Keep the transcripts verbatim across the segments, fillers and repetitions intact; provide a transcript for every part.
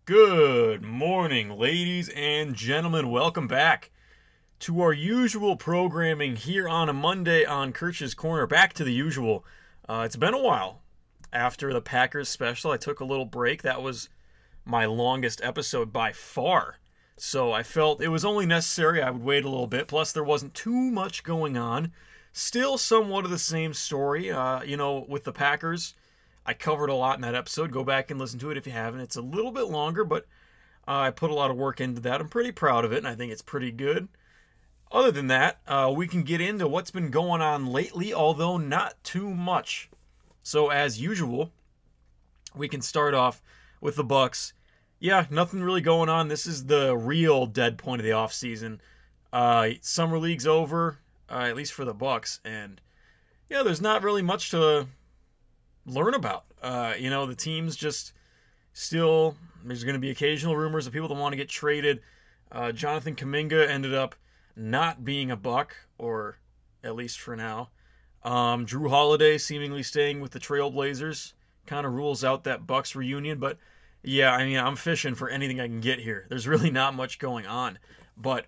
Good morning, ladies and gentlemen. Welcome back to our usual programming here on a Monday on Kirch's Corner. Back to the usual. Uh, it's been a while after the Packers special. I took a little break. That was my longest episode by far. So I felt it was only necessary I would wait a little bit. Plus, there wasn't too much going on. Still somewhat of the same story. Uh, you know, with the Packers, I covered a lot in that episode. Go back and listen to it if you haven't. It's a little bit longer, but uh, I put a lot of work into that. I'm pretty proud of it, and I think it's pretty good. Other than that, uh, we can get into what's been going on lately, although not too much. So as usual, we can start off with the Bucks. Yeah, nothing really going on. This is the real dead point of the offseason. Uh, summer league's over, uh, at least for the Bucks, and yeah, there's not really much to learn about. Uh, you know, the team's just still, there's going to be occasional rumors of people that want to get traded. Uh, Jonathan Kuminga ended up not being a Buck, or at least for now. Um, Drew Holiday seemingly staying with the Trailblazers kind of rules out that Bucks reunion, but yeah, I mean, I'm fishing for anything I can get here. There's really not much going on, but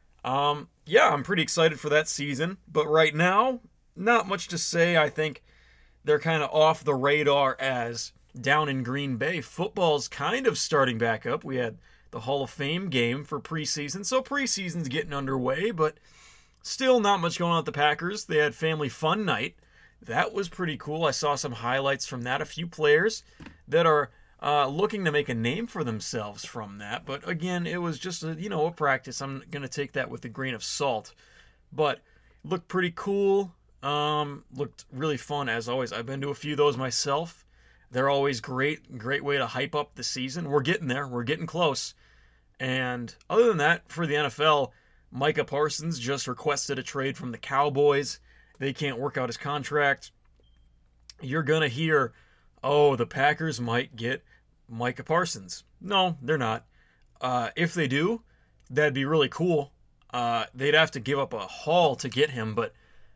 um, yeah, I'm pretty excited for that season, but right now, not much to say. I think they're kind of off the radar as down in Green Bay. Football's kind of starting back up. We had the Hall of Fame game for preseason, so preseason's getting underway, but still not much going on at the Packers. They had Family Fun Night. That was pretty cool. I saw some highlights from that. A few players that are uh, looking to make a name for themselves from that, but again, it was just a, you know, a practice. I'm going to take that with a grain of salt, but it looked pretty cool. Um, looked really fun as always. I've been to a few of those myself. They're always great, great way to hype up the season. We're getting there. We're getting close. And other than that, for the N F L, Micah Parsons just requested a trade from the Cowboys. They can't work out his contract. You're going to hear, oh, the Packers might get Micah Parsons. No, they're not. Uh, if they do, that'd be really cool. Uh, they'd have to give up a haul to get him, but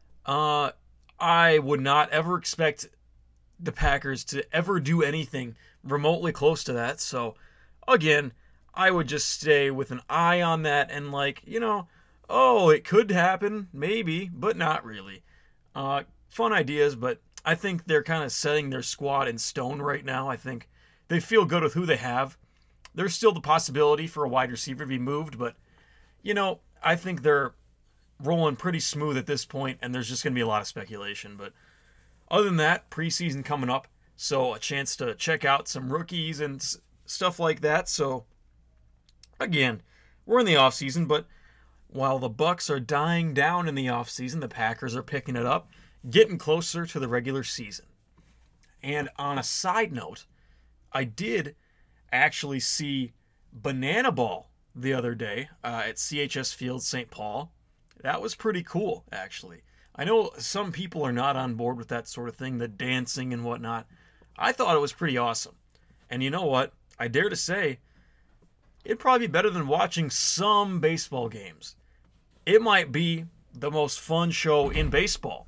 Uh, I would not ever expect the Packers to ever do anything remotely close to that. So, again, I would just stay with an eye on that and like, you know, oh, it could happen, maybe, but not really. Uh, fun ideas, but I think they're kind of setting their squad in stone right now. I think they feel good with who they have. There's still the possibility for a wide receiver to be moved, but, you know, I think they're rolling pretty smooth at this point, and there's just going to be a lot of speculation. But other than that, preseason coming up, so a chance to check out some rookies and s- stuff like that. So again, we're in the offseason, but while the Bucks are dying down in the offseason, the Packers are picking it up, getting closer to the regular season. And on a side note, I did actually see Banana Ball the other day uh, at C H S Field, Saint Paul. That was pretty cool, actually. I know some people are not on board with that sort of thing, the dancing and whatnot. I thought it was pretty awesome. And you know what? I dare to say, it'd probably be better than watching some baseball games. It might be the most fun show in baseball.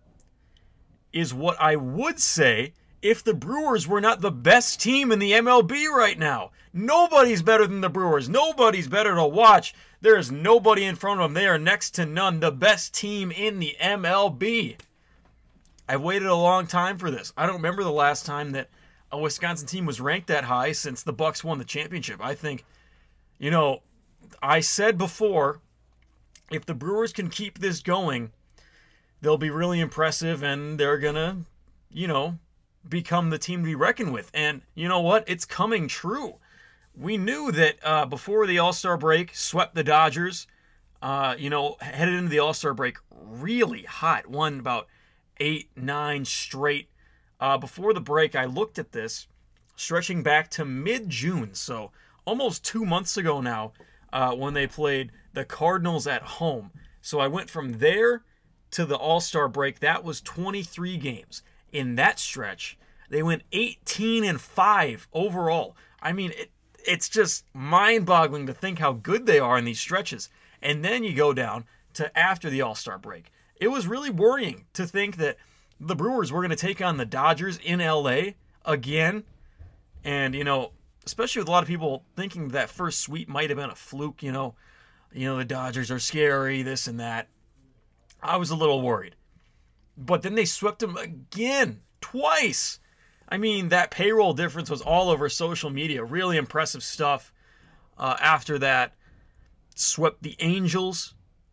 Is what I would say if the Brewers were not the best team in the M L B right now. Nobody's better than the Brewers. Nobody's better to watch. There is nobody in front of them. They are next to none. The best team in the M L B. I've waited a long time for this. I don't remember the last time that a Wisconsin team was ranked that high since the Bucks won the championship. I think, you know, I said before, if the Brewers can keep this going, they'll be really impressive and they're going to, you know, become the team to be reckoned with. And you know what? It's coming true. We knew that uh, before the All-Star break, swept the Dodgers, uh, you know, headed into the All-Star break really hot, won about eight, nine straight. Uh, before the break, I looked at this, stretching back to mid-June, so almost two months ago now, uh, when they played the Cardinals at home. So I went from there to the All-Star break. That was twenty-three games. In that stretch, they went eighteen and five overall. I mean, it, it's just mind-boggling to think how good they are in these stretches. And then you go down to after the All-Star break. It was really worrying to think that the Brewers were going to take on the Dodgers in L A again. And, you know, especially with a lot of people thinking that first sweep might have been a fluke, you know, you know, the Dodgers are scary, this and that. I was a little worried. But then they swept them again, twice. I mean, that payroll difference was all over social media. Really impressive stuff. Uh, after that, swept the Angels.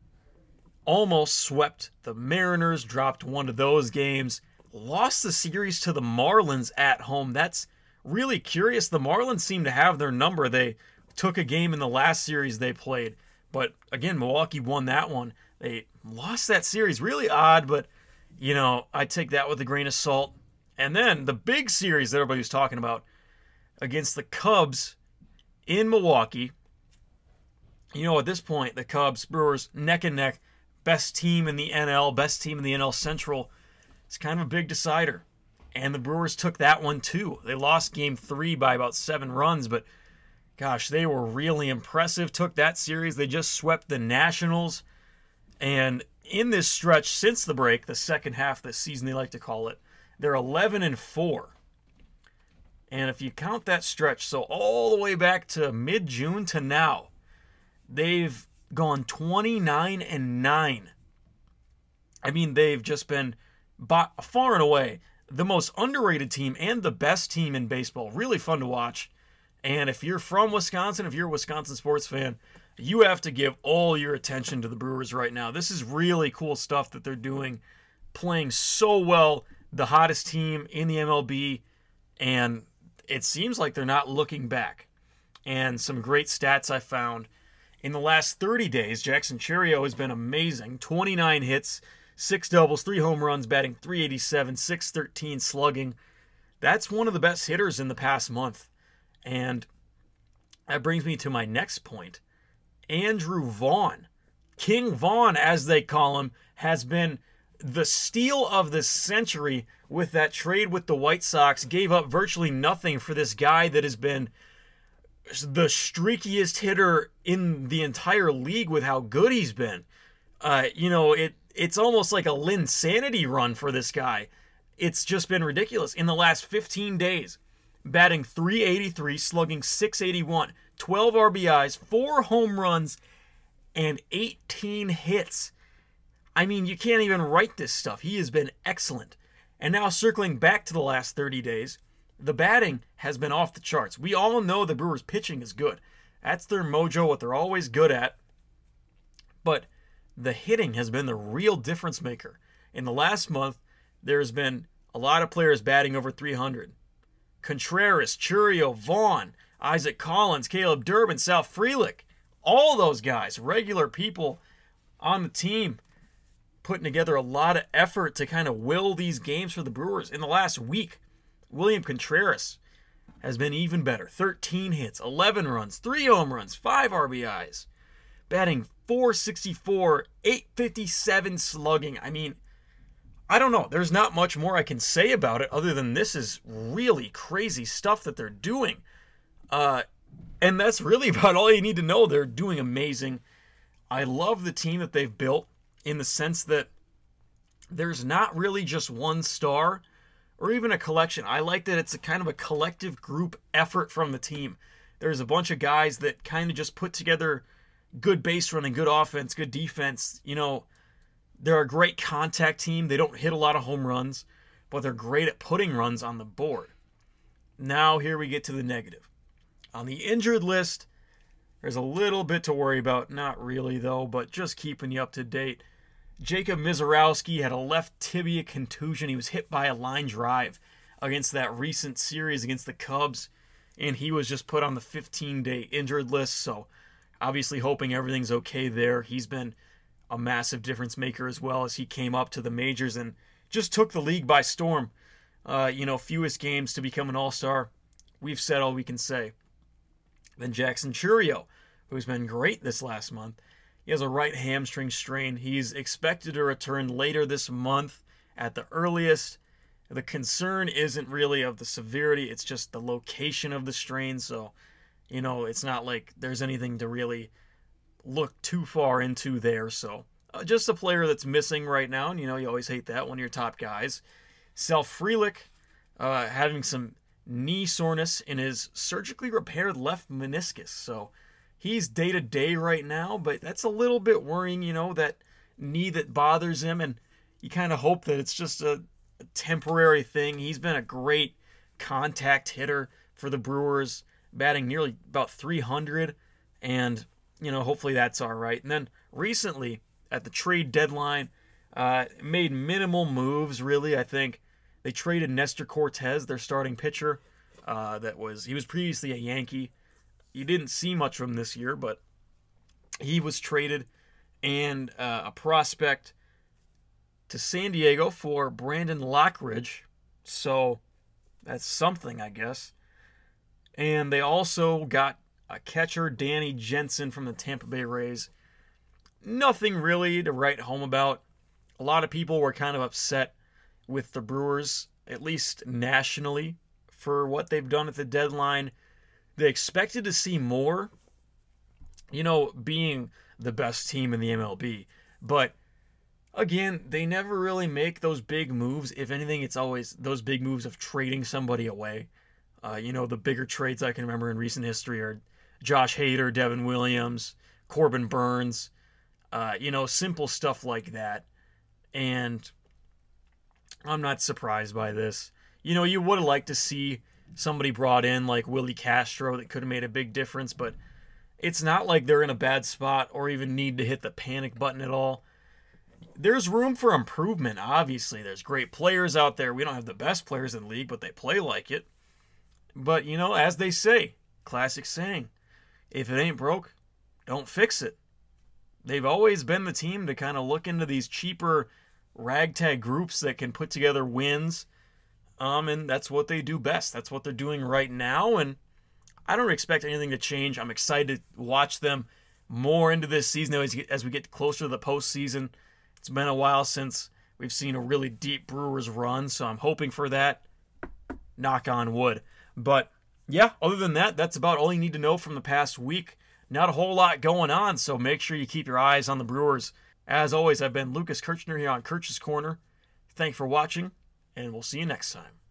Almost swept the Mariners. Dropped one of those games. Lost the series to the Marlins at home. That's really curious. The Marlins seem to have their number. They took a game in the last series they played. But again, Milwaukee won that one. They lost that series. Really odd, but, you know, I take that with a grain of salt. And then the big series that everybody was talking about against the Cubs in Milwaukee. You know, at this point, the Cubs, Brewers, neck and neck. Best team in the N L, best team in the N L Central. It's kind of a big decider. And the Brewers took that one too. They lost game three by about seven runs, but gosh, they were really impressive. Took that series. They just swept the Nationals. And in this stretch since the break, the second half of the season they like to call it, they're eleven and four. And if you count that stretch, so all the way back to mid-June to now, they've gone twenty-nine and nine. I mean, they've just been far and away the most underrated team and the best team in baseball. Really fun to watch. And if you're from Wisconsin, if you're a Wisconsin sports fan, you have to give all your attention to the Brewers right now. This is really cool stuff that they're doing, playing so well, the hottest team in the M L B, and it seems like they're not looking back. And some great stats I found. In the last thirty days, Jackson Chourio has been amazing. twenty-nine hits, six doubles, three home runs, batting three eighty-seven, six thirteen slugging. That's one of the best hitters in the past month. And that brings me to my next point. Andrew Vaughn, King Vaughn as they call him, has been the steal of the century with that trade with the White Sox. Gave up virtually nothing for this guy that has been the streakiest hitter in the entire league with how good he's been. Uh, you know, it it's almost like a Linsanity run for this guy. It's just been ridiculous. In the last fifteen days, batting three eighty-three, slugging six eighty-one, twelve R B Is, four home runs, and eighteen hits. I mean, you can't even write this stuff. He has been excellent. And now circling back to the last thirty days, the batting has been off the charts. We all know the Brewers' pitching is good. That's their mojo, what they're always good at. But the hitting has been the real difference maker. In the last month, there's been a lot of players batting over three hundred. Contreras, Chourio, Vaughn, Isaac Collins, Caleb Durbin, Sal Frelick, all those guys, regular people on the team, putting together a lot of effort to kind of will these games for the Brewers. In the last week, William Contreras has been even better. thirteen hits, eleven runs, three home runs, five R B Is. Batting four sixty-four, eight fifty-seven slugging. I mean, I don't know. There's not much more I can say about it other than this is really crazy stuff that they're doing. Uh, and that's really about all you need to know. They're doing amazing. I love the team that they've built in the sense that there's not really just one star or even a collection. I like that it's a kind of a collective group effort from the team. There's a bunch of guys that kind of just put together good base running, good offense, good defense. You know, they're a great contact team. They don't hit a lot of home runs, but they're great at putting runs on the board. Now here we get to the negative. On the injured list, there's a little bit to worry about. Not really, though, but just keeping you up to date. Jacob Mizorowski had a left tibia contusion. He was hit by a line drive against that recent series against the Cubs, and he was just put on the fifteen-day injured list, so obviously hoping everything's okay there. He's been a massive difference maker as well as he came up to the majors and just took the league by storm. Uh, you know, fewest games to become an all-star. We've said all we can say. Then Jackson Chourio, who's been great this last month. He has a right hamstring strain. He's expected to return later this month at the earliest. The concern isn't really of the severity, it's just the location of the strain. So, you know, it's not like there's anything to really look too far into there. So, uh, just a player that's missing right now. And, you know, you always hate that, one of your top guys. Sal Frelick, uh, having some knee soreness in his surgically repaired left meniscus. So he's day to day right now, but that's a little bit worrying, you know, that knee that bothers him. And you kind of hope that it's just a, a temporary thing. He's been a great contact hitter for the Brewers, batting nearly about three hundred. And, you know, hopefully that's all right. And then recently at the trade deadline, uh, made minimal moves, really. I think they traded Nestor Cortez, their starting pitcher. Uh, that was he was previously a Yankee. You didn't see much from him this year, but he was traded, and uh, a prospect to San Diego for Brandon Lockridge. So that's something, I guess. And they also got a catcher, Danny Jensen, from the Tampa Bay Rays. Nothing really to write home about. A lot of people were kind of upset with the Brewers, at least nationally, for what they've done at the deadline. They expected to see more, you know, being the best team in the M L B. But again, they never really make those big moves. If anything, it's always those big moves of trading somebody away. Uh, you know, the bigger trades I can remember in recent history are Josh Hader, Devin Williams, Corbin Burns, uh, you know, simple stuff like that. And I'm not surprised by this. You know, you would have liked to see somebody brought in like Willie Castro that could have made a big difference, but it's not like they're in a bad spot or even need to hit the panic button at all. There's room for improvement, obviously. There's great players out there. We don't have the best players in the league, but they play like it. But, you know, as they say, classic saying, if it ain't broke, don't fix it. They've always been the team to kind of look into these cheaper ragtag groups that can put together wins. Um, and that's what they do best. That's what they're doing right now. And I don't expect anything to change. I'm excited to watch them more into this season as, as we get closer to the postseason. It's been a while since we've seen a really deep Brewers run, so I'm hoping for that. Knock on wood. But yeah, other than that, that's about all you need to know from the past week. Not a whole lot going on, so make sure you keep your eyes on the Brewers. As always, I've been Lucas Kirchner here on Kirch's Corner. Thanks for watching, and we'll see you next time.